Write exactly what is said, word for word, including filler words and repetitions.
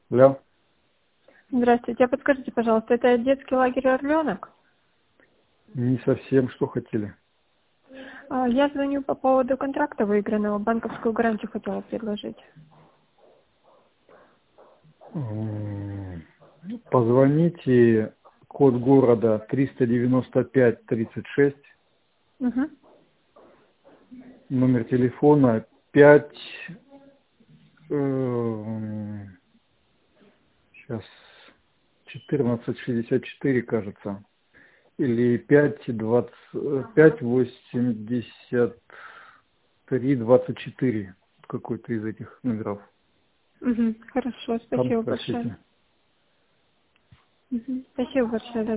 Ля? Здравствуйте. А подскажите, пожалуйста, это детский лагерь «Орленок»? Не совсем, что хотели. А, Я звоню по поводу контракта выигранного. Банковскую гарантию хотела предложить. М, Позвоните, код города триста девяносто пять тридцать шесть, Угу. номер телефона пять, сейчас четырнадцать шестьдесят четыре, кажется, или пять двадцать пять восемьдесят три двадцать четыре, какой-то из этих номеров. Угу. Хорошо, Там спасибо большое. спросите. Угу. Спасибо большое.